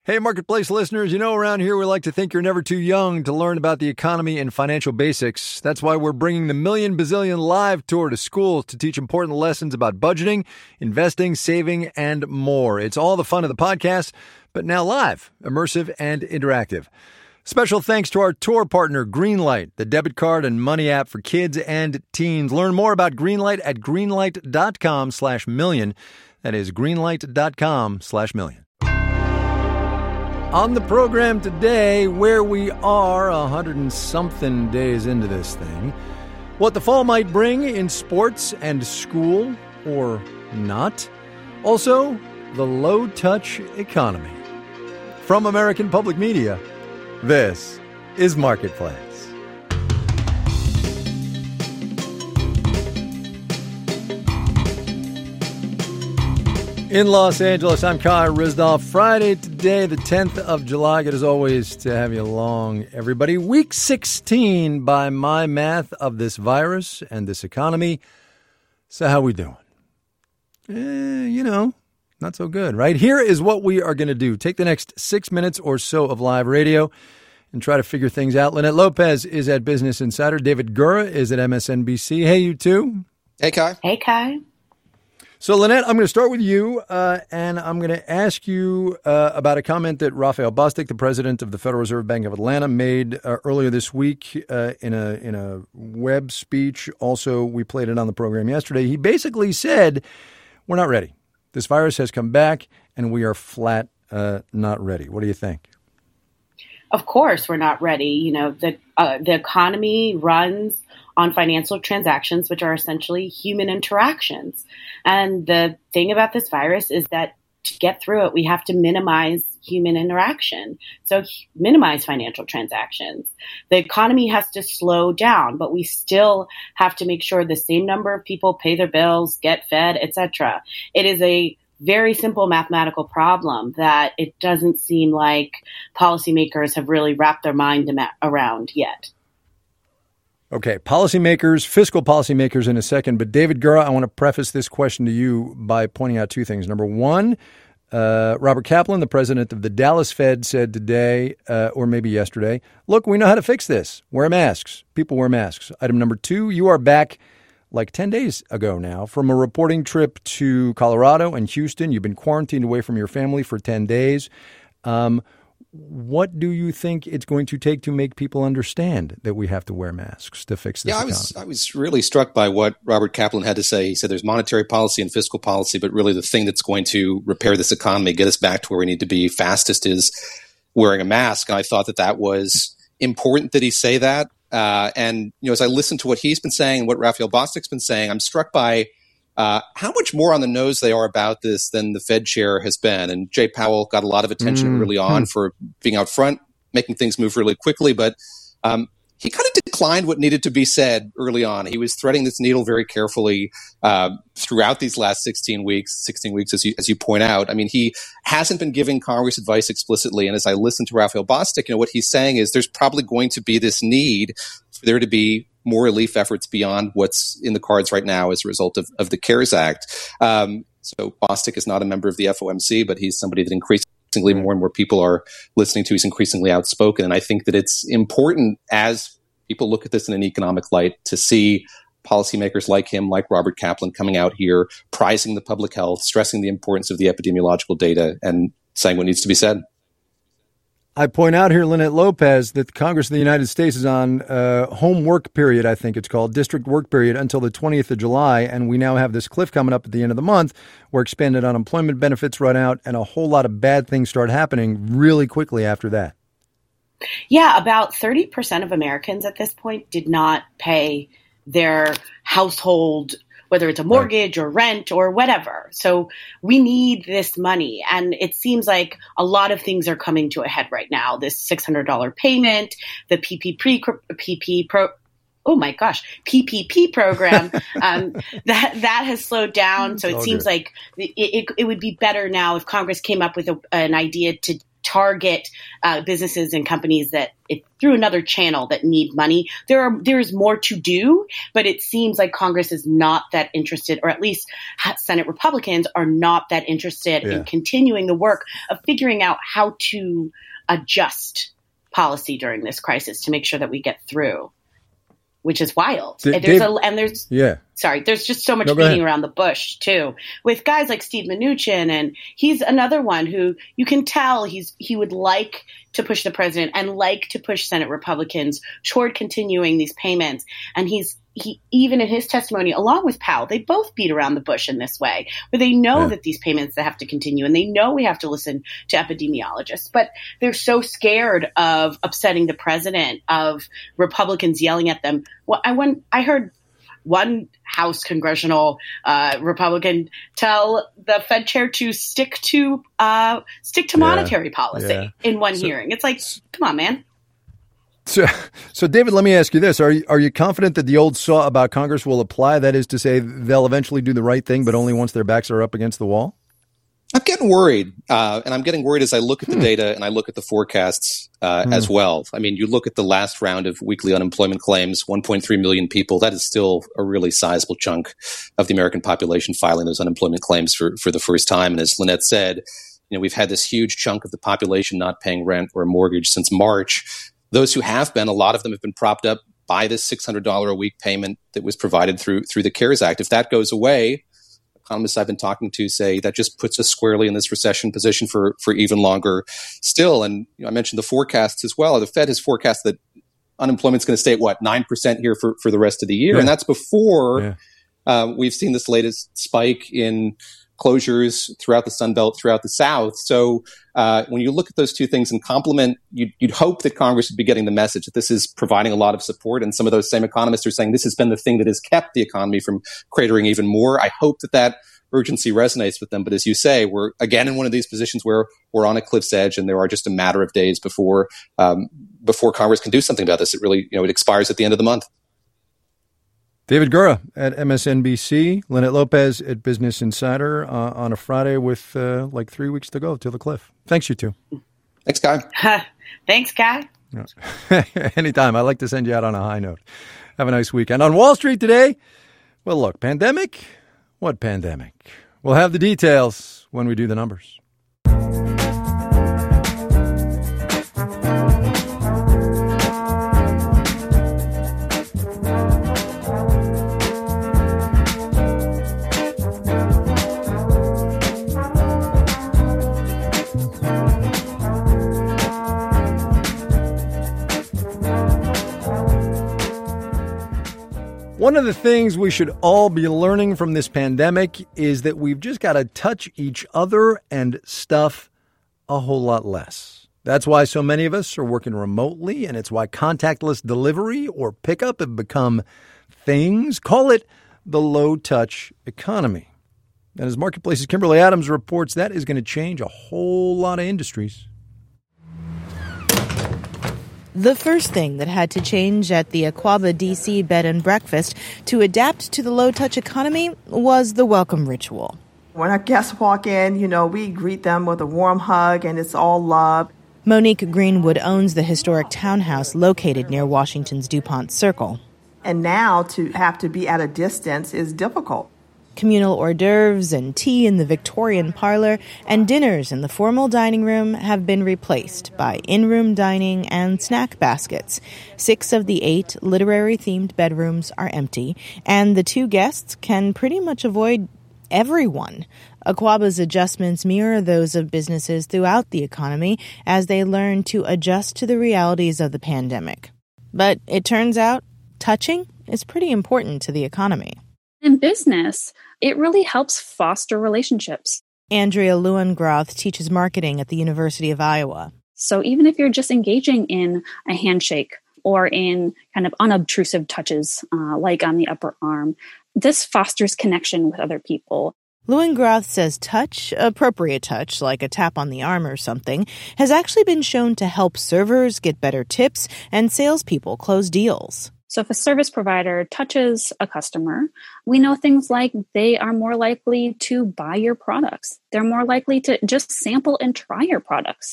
Hey, Marketplace listeners, around here we like to think you're never too young to learn about the economy and financial basics. That's why we're bringing the Million Bazillion Live Tour to schools to teach important lessons about budgeting, investing, saving, and more. It's all the fun of the podcast, but now live, immersive, and interactive. Special thanks to our tour partner, Greenlight, the debit card and money app for kids and teens. Learn more about Greenlight at greenlight.com/million. That is greenlight.com/million. On the program today, where we are 100 and something days into this thing, what the fall might bring in sports and school, or not. Also, the low-touch economy. From American Public Media, this is Marketplace. In Los Angeles, I'm Kai Ryssdal. Friday today, the 10th of July. Good as always to have you along, everybody. Week 16 by my math of this virus and this economy. So how we doing? Not so good, right? Here is what we are going to do. Take the next 6 minutes or so of live radio and try to figure things out. Lynette Lopez is at Business Insider. David Gura is at MSNBC. Hey, you two. Hey, Kai. Hey, Kai. So, Lynette, I'm going to start with you, and I'm going to ask you about a comment that Raphael Bostic, the president of the Federal Reserve Bank of Atlanta, made earlier this week in a web speech. Also, we played it on the program yesterday. He basically said, we're not ready. This virus has come back, and we are flat not ready. What do you think? Of course, we're not ready. The economy runs on financial transactions, which are essentially human interactions. And the thing about this virus is that to get through it, we have to minimize human interaction. So minimize financial transactions. The economy has to slow down, but we still have to make sure the same number of people pay their bills, get fed, etc. It is a very simple mathematical problem that it doesn't seem like policymakers have really wrapped their mind around yet. Okay, policymakers, fiscal policymakers in a second. But David Gura, I want to preface this question to you by pointing out two things. Number one, Robert Kaplan, the president of the Dallas Fed, said today, or maybe yesterday, look, we know how to fix this. Wear masks. People wear masks. Item number two, you are back like 10 days ago now from a reporting trip to Colorado and Houston. You've been quarantined away from your family for 10 days. What do you think it's going to take to make people understand that we have to wear masks to fix this economy? I was really struck by what Robert Kaplan had to say. He said there's monetary policy and fiscal policy, but really the thing that's going to repair this economy, get us back to where we need to be fastest is wearing a mask. And I thought that was important that he say that. And as I listen to what he's been saying and what Raphael Bostic's been saying, I'm struck by how much more on the nose they are about this than the Fed chair has been. And Jay Powell got a lot of attention early on for being out front, making things move really quickly. But he kind of declined what needed to be said early on. He was threading this needle very carefully throughout these last 16 weeks, as you point out. I mean, he hasn't been giving Congress advice explicitly. And as I listen to Raphael Bostic, what he's saying is there's probably going to be this need for there to be more relief efforts beyond what's in the cards right now as a result of the CARES Act. So Bostic is not a member of the FOMC, but he's somebody that increasingly more and more people are listening to. He's increasingly outspoken. And I think that it's important as people look at this in an economic light to see policymakers like him, like Robert Kaplan, coming out here, prizing the public health, stressing the importance of the epidemiological data, and saying what needs to be said. I point out here, Lynette Lopez, that the Congress of the United States is on home work period, I think it's called, district work period, until the 20th of July. And we now have this cliff coming up at the end of the month where expanded unemployment benefits run out and a whole lot of bad things start happening really quickly after that. Yeah, about 30% of Americans at this point did not pay their household, whether it's a mortgage or rent or whatever. So we need this money. And it seems like a lot of things are coming to a head right now. This $600 payment, the PPP program, that has slowed down. So it seems like it would be better now if Congress came up with an idea to target businesses and companies that through another channel that need money. There is more to do, but it seems like Congress is not that interested, or at least Senate Republicans are not that interested in continuing the work of figuring out how to adjust policy during this crisis to make sure that we get through, which is wild. There's just so much beating around the bush too, with guys like Steve Mnuchin, and he's another one who you can tell he would like to push the president and like to push Senate Republicans toward continuing these payments. And he even in his testimony, along with Powell, they both beat around the bush in this way, where they know that these payments have to continue, and they know we have to listen to epidemiologists, but they're so scared of upsetting the president, of Republicans yelling at them. Well, I heard one House congressional Republican tell the Fed chair to stick to monetary policy in one hearing. It's like, come on, man. So, David, let me ask you this. Are you confident that the old saw about Congress will apply? That is to say, they'll eventually do the right thing, but only once their backs are up against the wall? I'm getting worried. And I'm getting worried as I look at the data and I look at the forecasts as well. I mean, you look at the last round of weekly unemployment claims, 1.3 million people. That is still a really sizable chunk of the American population filing those unemployment claims for the first time. And as Lynette said, we've had this huge chunk of the population not paying rent or mortgage since March. Those who have been, a lot of them have been propped up by this $600 a week payment that was provided through the CARES Act. If that goes away, economists I've been talking to say that just puts us squarely in this recession position for even longer still. And I mentioned the forecasts as well. The Fed has forecast that unemployment's going to stay at 9% here for the rest of the year. And that's before we've seen this latest spike in closures throughout the Sun Belt, throughout the South. So when you look at those two things in complement, you'd hope that Congress would be getting the message that this is providing a lot of support. And some of those same economists are saying this has been the thing that has kept the economy from cratering even more. I hope that urgency resonates with them. But as you say, we're again in one of these positions where we're on a cliff's edge and there are just a matter of days before Congress can do something about this. It really, it expires at the end of the month. David Gura at MSNBC, Lynette Lopez at Business Insider on a Friday with 3 weeks to go till the cliff. Thanks, you two. Thanks, Guy. Thanks, Guy. Anytime. I like to send you out on a high note. Have a nice weekend. On Wall Street today, well, look, pandemic? What pandemic? We'll have the details when we do the numbers. One of the things we should all be learning from this pandemic is that we've just got to touch each other and stuff a whole lot less. That's why so many of us are working remotely, and it's why contactless delivery or pickup have become things. Call it the low-touch economy. And as Marketplace's Kimberly Adams reports, that is going to change a whole lot of industries. The first thing that had to change at the Aquaba D.C. bed and breakfast to adapt to the low-touch economy was the welcome ritual. When our guests walk in, we greet them with a warm hug, and it's all love. Monique Greenwood owns the historic townhouse located near Washington's DuPont Circle. And now to have to be at a distance is difficult. Communal hors d'oeuvres and tea in the Victorian parlor and dinners in the formal dining room have been replaced by in-room dining and snack baskets. 6 of the 8 literary-themed bedrooms are empty, and the 2 guests can pretty much avoid everyone. Aquaba's adjustments mirror those of businesses throughout the economy as they learn to adjust to the realities of the pandemic. But it turns out touching is pretty important to the economy. In business, it really helps foster relationships. Andrea Lewengroth teaches marketing at the University of Iowa. So even if you're just engaging in a handshake or in kind of unobtrusive touches, like on the upper arm, this fosters connection with other people. Lewengroth says touch, appropriate touch, like a tap on the arm or something, has actually been shown to help servers get better tips and salespeople close deals. So if a service provider touches a customer, we know things like they are more likely to buy your products. They're more likely to just sample and try your products.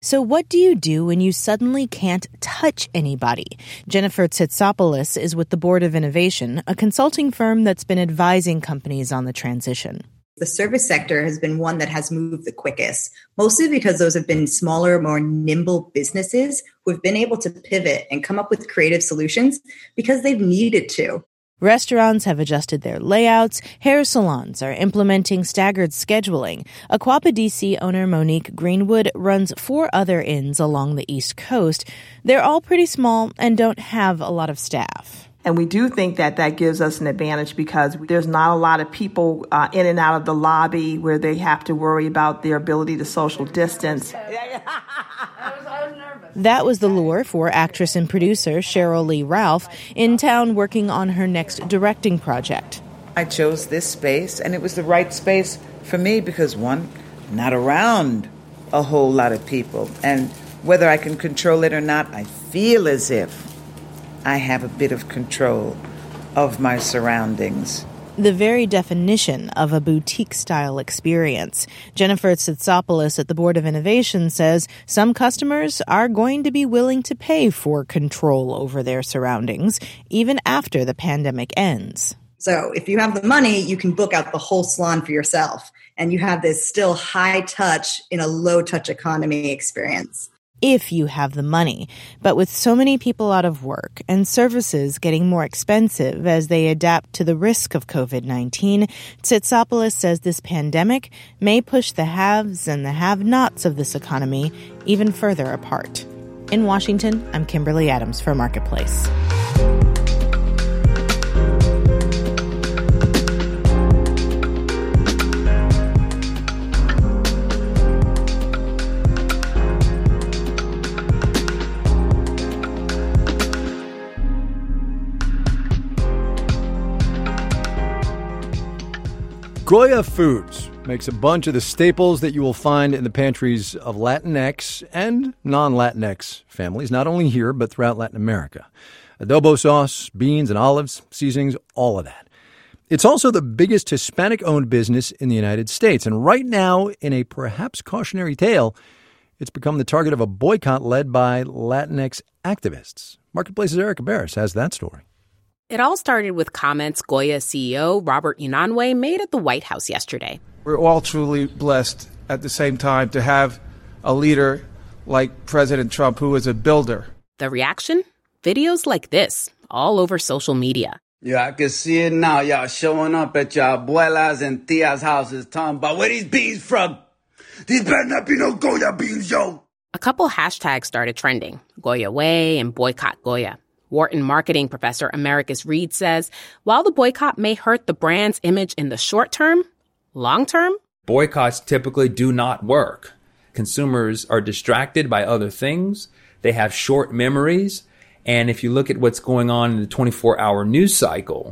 So what do you do when you suddenly can't touch anybody? Jennifer Tsitsopoulos is with the Board of Innovation, a consulting firm that's been advising companies on the transition. The service sector has been one that has moved the quickest, mostly because those have been smaller, more nimble businesses who have been able to pivot and come up with creative solutions because they've needed to. Restaurants have adjusted their layouts. Hair salons are implementing staggered scheduling. Aquapa DC owner Monique Greenwood runs 4 other inns along the East Coast. They're all pretty small and don't have a lot of staff. And we do think that that gives us an advantage because there's not a lot of people in and out of the lobby where they have to worry about their ability to social distance. That was the lure for actress and producer Cheryl Lee Ralph, in town working on her next directing project. I chose this space, and it was the right space for me because, one, I'm not around a whole lot of people. And whether I can control it or not, I feel as if I have a bit of control of my surroundings. The very definition of a boutique-style experience. Jennifer Tsitsopoulos at the Board of Innovation says some customers are going to be willing to pay for control over their surroundings, even after the pandemic ends. So if you have the money, you can book out the whole salon for yourself, and you have this still high touch in a low touch economy experience. If you have the money. But with so many people out of work and services getting more expensive as they adapt to the risk of COVID-19, Tsitsopoulos says this pandemic may push the haves and the have-nots of this economy even further apart. In Washington, I'm Kimberly Adams for Marketplace. Goya Foods makes a bunch of the staples that you will find in the pantries of Latinx and non-Latinx families, not only here, but throughout Latin America. Adobo sauce, beans and olives, seasonings, all of that. It's also the biggest Hispanic-owned business in the United States. And right now, in a perhaps cautionary tale, it's become the target of a boycott led by Latinx activists. Marketplace's Erica Barris has that story. It all started with comments Goya CEO Robert Unanue made at the White House yesterday. We're all truly blessed at the same time to have a leader like President Trump, who is a builder. The reaction? Videos like this, all over social media. Yeah, I can see it now. Y'all showing up at your abuelas and tias' houses talking about where these beans from. These better not be no Goya beans, yo. A couple hashtags started trending, Goya Way and Boycott Goya. Wharton marketing professor Americus Reed says, while the boycott may hurt the brand's image in the short term, long term, boycotts typically do not work. Consumers are distracted by other things. They have short memories. And if you look at what's going on in the 24-hour news cycle,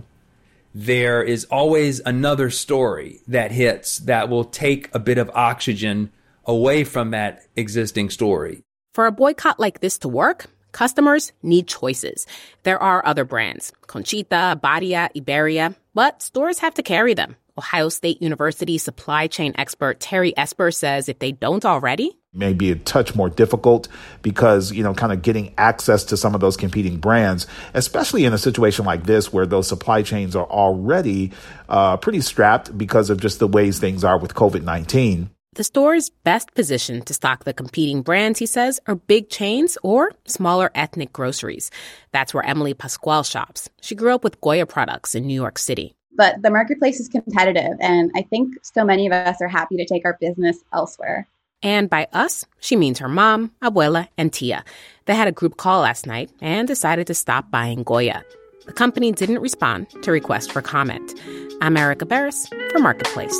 there is always another story that hits that will take a bit of oxygen away from that existing story. For a boycott like this to work, customers need choices. There are other brands, Conchita, Badia, Iberia, but stores have to carry them. Ohio State University supply chain expert Terry Esper says if they don't already, may be a touch more difficult because, kind of getting access to some of those competing brands, especially in a situation like this where those supply chains are already pretty strapped because of just the ways things are with COVID-19. The stores best positioned to stock the competing brands, he says, are big chains or smaller ethnic groceries. That's where Emily Pasquale shops. She grew up with Goya products in New York City. But the marketplace is competitive, and I think so many of us are happy to take our business elsewhere. And by us, she means her mom, abuela, and tia. They had a group call last night and decided to stop buying Goya. The company didn't respond to requests for comment. I'm Erica Barris for Marketplace.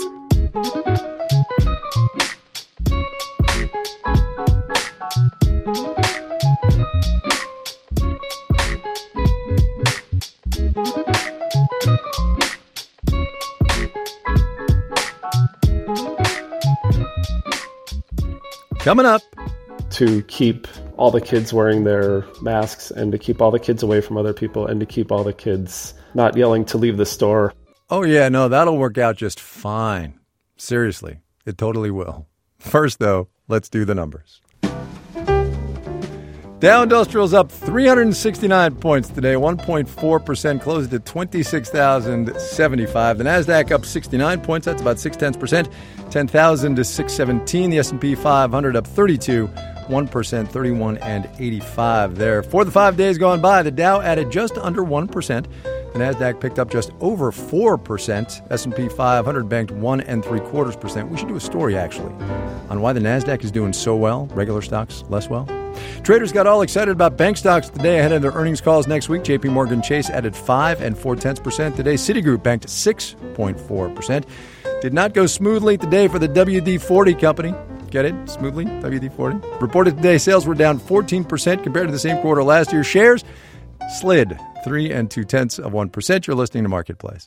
Coming up. To keep all the kids wearing their masks and to keep all the kids away from other people and to keep all the kids not yelling to leave the store. Oh, yeah, no, that'll work out just fine. Seriously, it totally will. First, though, let's do the numbers. Dow Industrial's up 369 points today, 1.4%, closed at 26,075. The Nasdaq up 69 points, that's about 0.6%, 10,617. The S&P 500 up 32, 1%, 31 and 85 there. For the 5 days gone by, the Dow added just under 1%. The Nasdaq picked up just over 4%. S&P 500 banked 1.75%. We should do a story, actually, on why the Nasdaq is doing so well, regular stocks less well. Traders got all excited about bank stocks today ahead of their earnings calls next week. JP Morgan Chase added 5.4% today. Citigroup banked 6.4%. Did not go smoothly today for the WD-40 company. Get it? Smoothly? WD-40. Reported today, sales were down 14% compared to the same quarter last year. Shares slid 3.2%. You're listening to Marketplace.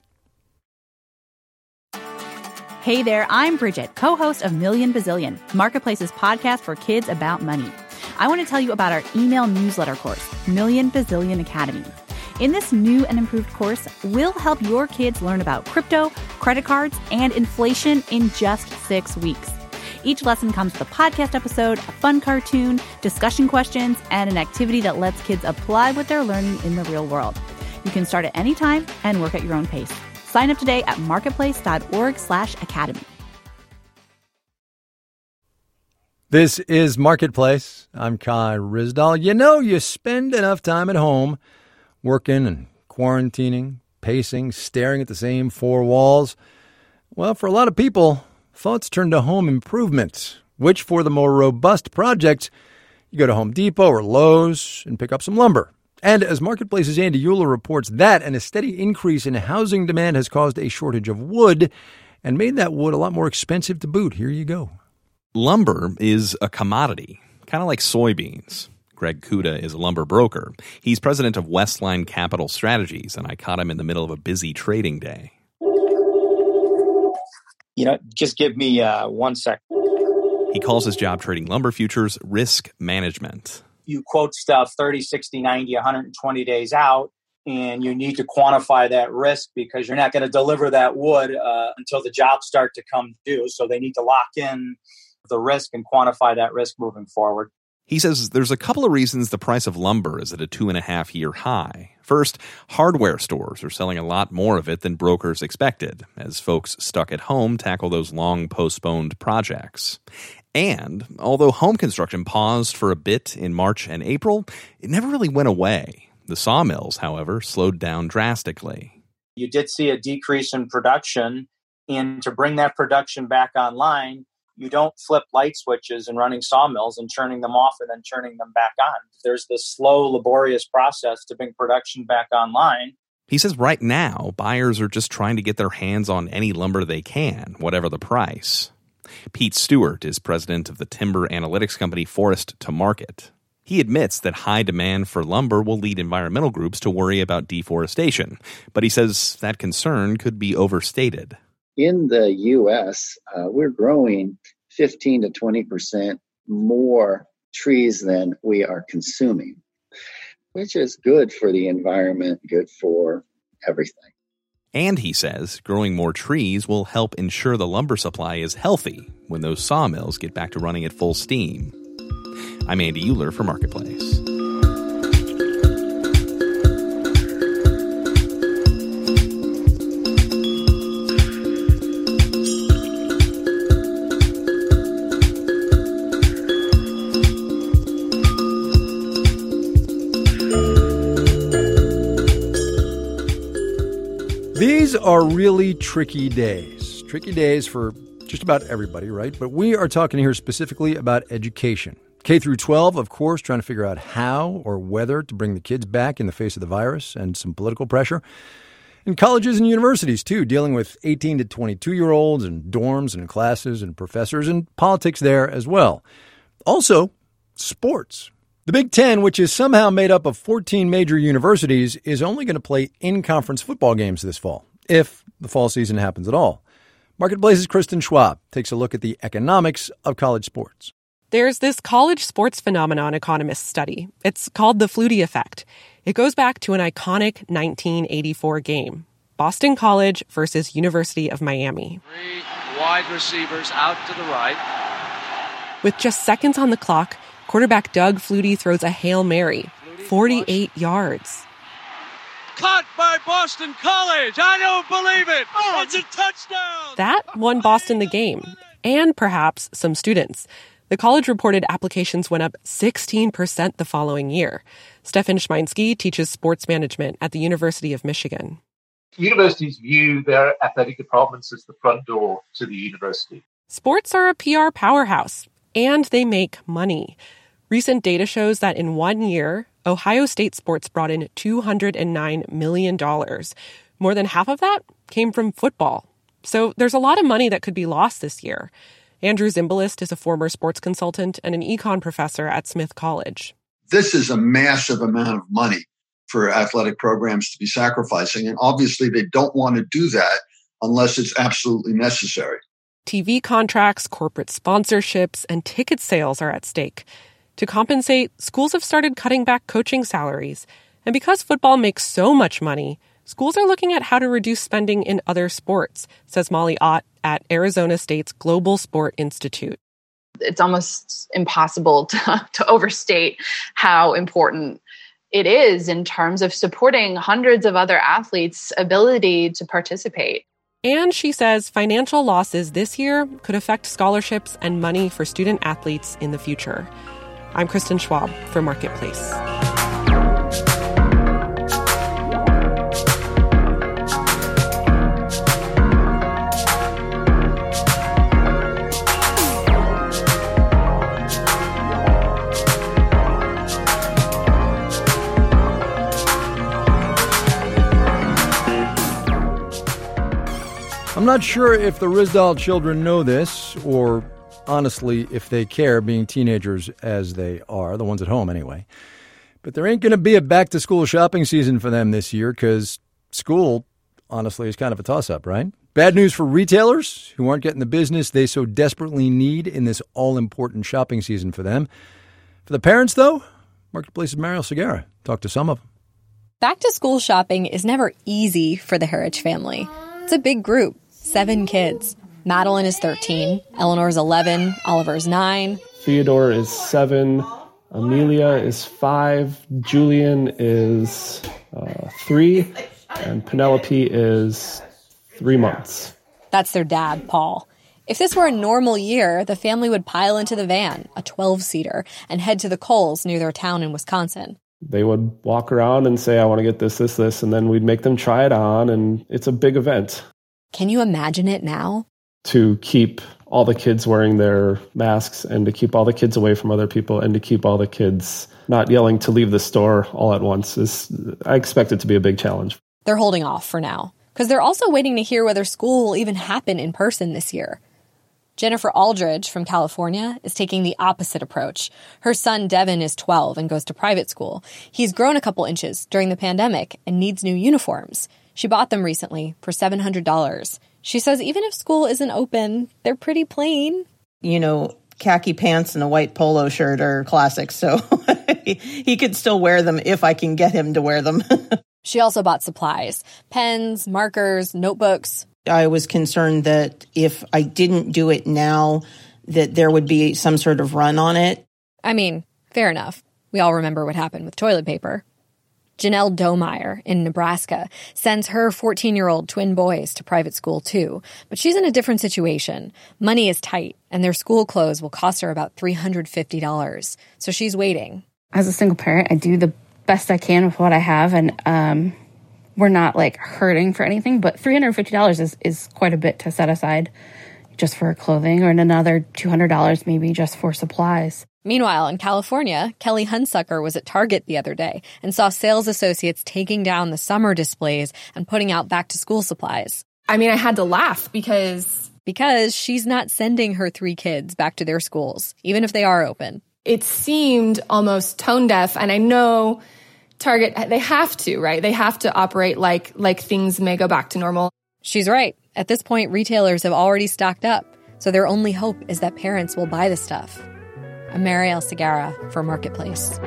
Hey there, I'm Bridget, co-host of Million Bazillion, Marketplace's podcast for kids about money. I want to tell you about our email newsletter course, Million Bazillion Academy. In this new and improved course, we'll help your kids learn about crypto, credit cards, and inflation in just 6 weeks. Each lesson comes with a podcast episode, a fun cartoon, discussion questions, and an activity that lets kids apply what they're learning in the real world. You can start at any time and work at your own pace. Sign up today at marketplace.org/academy. This is Marketplace. I'm Kai Ryssdal. You know, you spend enough time at home working and quarantining, pacing, staring at the same four walls. Well, for a lot of people, thoughts turn to home improvement, which for the more robust projects, you go to Home Depot or Lowe's and pick up some lumber. And as Marketplace's Andy Euler reports that a steady increase in housing demand has caused a shortage of wood and made that wood a lot more expensive to boot. Here you go. Lumber is a commodity, kind of like soybeans. Greg Kuda is a lumber broker. He's president of Westline Capital Strategies, and I caught him in the middle of a busy trading day. Just give me 1 sec. He calls his job trading lumber futures risk management. You quote stuff 30, 60, 90, 120 days out, and you need to quantify that risk because you're not going to deliver that wood until the jobs start to come due. So they need to lock in the risk and quantify that risk moving forward. He says there's a couple of reasons the price of lumber is at a 2.5-year high. First, hardware stores are selling a lot more of it than brokers expected, as folks stuck at home tackle those long postponed projects. And although home construction paused for a bit in March and April, it never really went away. The sawmills, however, slowed down drastically. You did see a decrease in production, and to bring that production back online, you don't flip light switches and running sawmills and turning them off and then turning them back on. There's this slow, laborious process to bring production back online. He says right now, buyers are just trying to get their hands on any lumber they can, whatever the price. Pete Stewart is president of the timber analytics company Forest to Market. He admits that high demand for lumber will lead environmental groups to worry about deforestation, but he says that concern could be overstated. In the U.S., we're growing 15 to 20% more trees than we are consuming, which is good for the environment, good for everything. And he says growing more trees will help ensure the lumber supply is healthy when those sawmills get back to running at full steam. I'm Andy Euler for Marketplace. These are really tricky days. Tricky days for just about everybody, right? But we are talking here specifically about education. K through 12, of course, trying to figure out how or whether to bring the kids back in the face of the virus and some political pressure. And colleges and universities, too, dealing with 18 to 22-year-olds and dorms and classes and professors and politics there as well. Also, sports. The Big Ten, which is somehow made up of 14 major universities, is only going to play in-conference football games this fall, if the fall season happens at all. Marketplace's Kristen Schwab takes a look at the economics of college sports. There's this college sports phenomenon economists study. It's called the Flutie effect. It goes back to an iconic 1984 game, Boston College versus University of Miami. 3 wide receivers out to the right. With just seconds on the clock, Quarterback Doug Flutie throws a Hail Mary, 48 yards. Caught by Boston College. I don't believe it. It's a touchdown. That won Boston the game, and perhaps some students. The college reported applications went up 16% the following year. Stefan Schmeinsky teaches sports management at the University of Michigan. Universities view their athletic departments as the front door to the university. Sports are a PR powerhouse, and they make money. Recent data shows that in 1 year, Ohio State sports brought in $209 million. More than half of that came from football. So there's a lot of money that could be lost this year. Andrew Zimbalist is a former sports consultant and an econ professor at Smith College. This is a massive amount of money for athletic programs to be sacrificing, and obviously they don't want to do that unless it's absolutely necessary. TV contracts, corporate sponsorships, and ticket sales are at stake. To compensate, schools have started cutting back coaching salaries. And because football makes so much money, schools are looking at how to reduce spending in other sports, says Molly Ott at Arizona State's Global Sport Institute. It's almost impossible to overstate how important it is in terms of supporting hundreds of other athletes' ability to participate. And she says financial losses this year could affect scholarships and money for student athletes in the future. I'm Kristen Schwab for Marketplace. I'm not sure if the Rizdal children know this, or honestly, if they care, being teenagers as they are, the ones at home anyway. But there ain't going to be a back-to-school shopping season for them this year because school, honestly, is kind of a toss-up, right? Bad news for retailers who aren't getting the business they so desperately need in this all-important shopping season for them. For the parents, though, Marketplace's Mariel Segarra talked to some of them. Back-to-school shopping is never easy for the Harich family. It's a big group. 7 kids. Madeline is 13, Eleanor's 11, Oliver's 9. Theodore is 7, Amelia is 5, Julian is 3, and Penelope is 3 months. That's their dad, Paul. If this were a normal year, the family would pile into the van, a 12-seater, and head to the Kohl's near their town in Wisconsin. They would walk around and say, I want to get this, and then we'd make them try it on, and it's a big event. Can you imagine it now? To keep all the kids wearing their masks and to keep all the kids away from other people and to keep all the kids not yelling to leave the store all at once I expect it to be a big challenge. They're holding off for now because they're also waiting to hear whether school will even happen in person this year. Jennifer Aldridge from California is taking the opposite approach. Her son Devin is 12 and goes to private school. He's grown a couple inches during the pandemic and needs new uniforms. She bought them recently for $700. She says even if school isn't open, they're pretty plain. You know, khaki pants and a white polo shirt are classics, so he could still wear them if I can get him to wear them. She also bought supplies, pens, markers, notebooks. I was concerned that if I didn't do it now, that there would be some sort of run on it. I mean, fair enough. We all remember what happened with toilet paper. Janelle Domeyer in Nebraska sends her 14-year-old twin boys to private school too, but she's in a different situation. Money is tight, and their school clothes will cost her about $350, so she's waiting. As a single parent, I do the best I can with what I have, and we're not hurting for anything, but $350 is quite a bit to set aside just for clothing, or another $200 maybe just for supplies. Meanwhile, in California, Kelly Hunsucker was at Target the other day and saw sales associates taking down the summer displays and putting out back-to-school supplies. I mean, I had to laugh because she's not sending her 3 kids back to their schools, even if they are open. It seemed almost tone deaf, and I know Target, they have to, right? They have to operate like things may go back to normal. She's right. At this point, retailers have already stocked up, so their only hope is that parents will buy the stuff. I'm Mariel Segarra for Marketplace.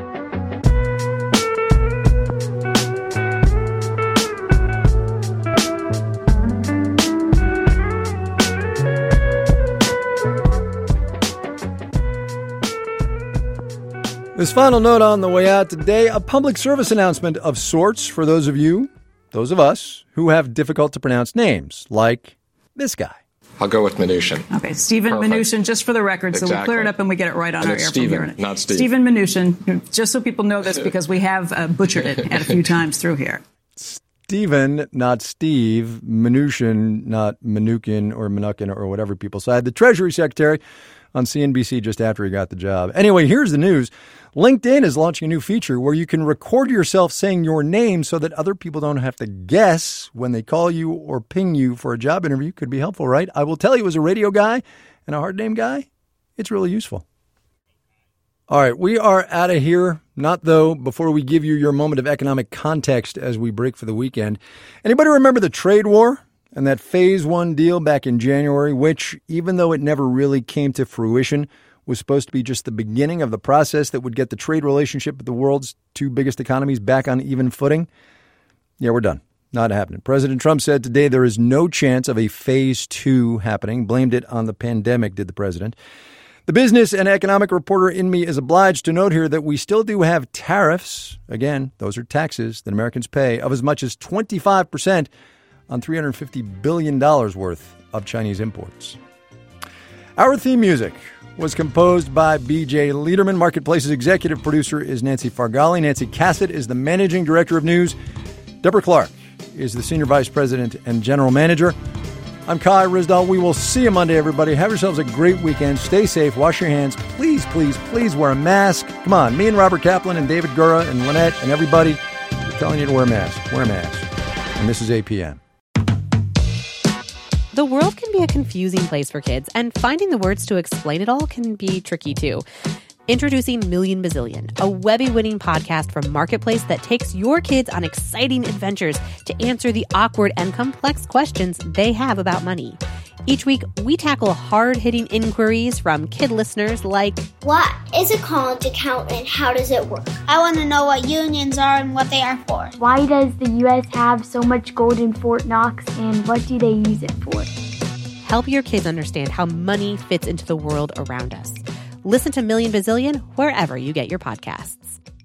This final note on the way out today, a public service announcement of sorts for those of us, who have difficult to pronounce names, like this guy. I'll go with Mnuchin. Okay, Stephen Mnuchin, just for the record, so we clear it up and we get it right on our air from here. Not Steve. Stephen Mnuchin, just so people know this because we have butchered it a few times through here. Stephen, not Steve. Mnuchin, not Mnuchin or Mnuchin or whatever people say. The Treasury Secretary on CNBC just after he got the job. Anyway, here's the news. LinkedIn is launching a new feature where you can record yourself saying your name so that other people don't have to guess when they call you or ping you for a job interview. Could be helpful, right? I will tell you, as a radio guy and a hard name guy, it's really useful. All right, we are out of here. Not, though, before we give you your moment of economic context as we break for the weekend. Anybody remember the trade war and that Phase 1 deal back in January, which, even though it never really came to fruition, was supposed to be just the beginning of the process that would get the trade relationship with the world's two biggest economies back on even footing? Yeah, we're done. Not happening. President Trump said today there is no chance of a Phase 2 happening. Blamed it on the pandemic, did the president. The business and economic reporter in me is obliged to note here that we still do have tariffs. Again, those are taxes that Americans pay of as much as 25% on $350 billion worth of Chinese imports. Our theme music was composed by B.J. Liederman. Marketplace's executive producer is Nancy Fargali. Nancy Cassett is the managing director of news. Deborah Clark is the senior vice president and general manager. I'm Kai Ryssdal. We will see you Monday, everybody. Have yourselves a great weekend. Stay safe. Wash your hands. Please, please, please wear a mask. Come on. Me and Robert Kaplan and David Gura and Lynette and everybody are telling you to wear a mask. Wear a mask. And this is APM. The world can be a confusing place for kids, and finding the words to explain it all can be tricky too. Introducing Million Bazillion, a Webby-winning podcast from Marketplace that takes your kids on exciting adventures to answer the awkward and complex questions they have about money. Each week, we tackle hard-hitting inquiries from kid listeners like, what is a college account and how does it work? I want to know what unions are and what they are for. Why does the U.S. have so much gold in Fort Knox and what do they use it for? Help your kids understand how money fits into the world around us. Listen to Million Bazillion wherever you get your podcasts.